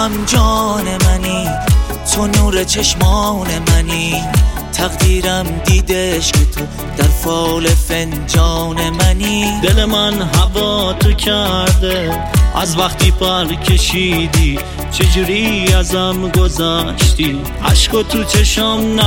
هم جان منی، تو نور چشمان منی، تقدیرم دیدش که تو در فال فنجان منی. دل من هوا تو کرده از وقتی پر کشیدی، چجوری ازم گذشتی، عشقو تو چشم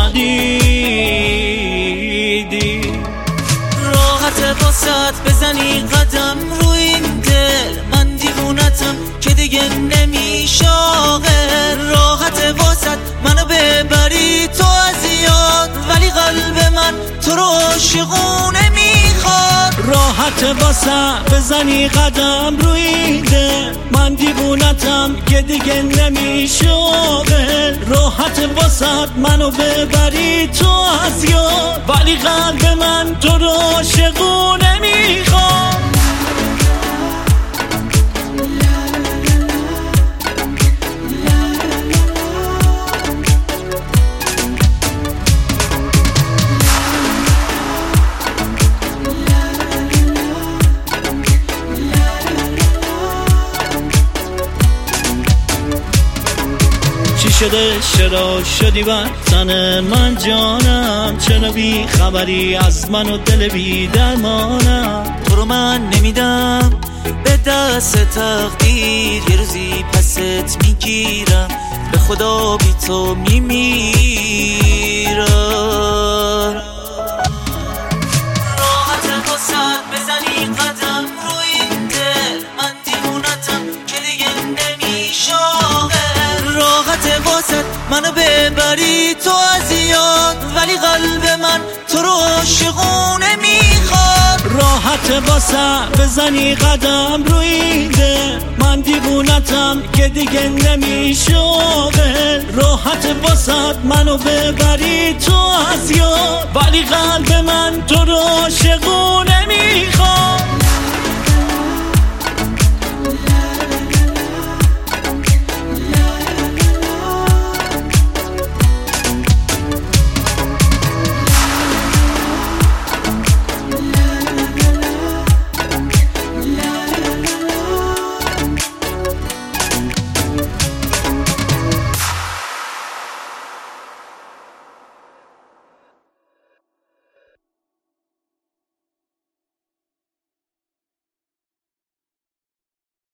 ندیدی. راحت واسط بزنی قدم رو این دل، من دیوونتم که دیگه نمیشاغل. راحت واسط منو ببری تو از یاد، ولی قلب من تو رو عاشقونه میخواد. راحت واسط بزنی قدم رو این دل، من دیوونتم که دیگه نمیشاغل. راحت واسط منو ببری تو از یاد، ولی قلب من تو رو عاشقونه میخواد. چی شده چرا شدی وطن من جانم، چرا بی خبری از من و دل بی درمانم. تو رو من نمیدم به دست تقدیر، یه روزی پست میگیرم، به خدا بی تو میمیرم. راحت واسط بزنی قدم رو این دل، من دیوونتم که دیگه نمیشاغل. راحت واسط منو ببری تو از یاد، ولی قلب من تو رو عاشقونه میخواد. راحت واسط بزنی قدم رو این دل، من دیوونتم که دیگه نمیشاغل. راحت واسط منو ببری تو از یاد، ولی قلب من تو رو عاشقونه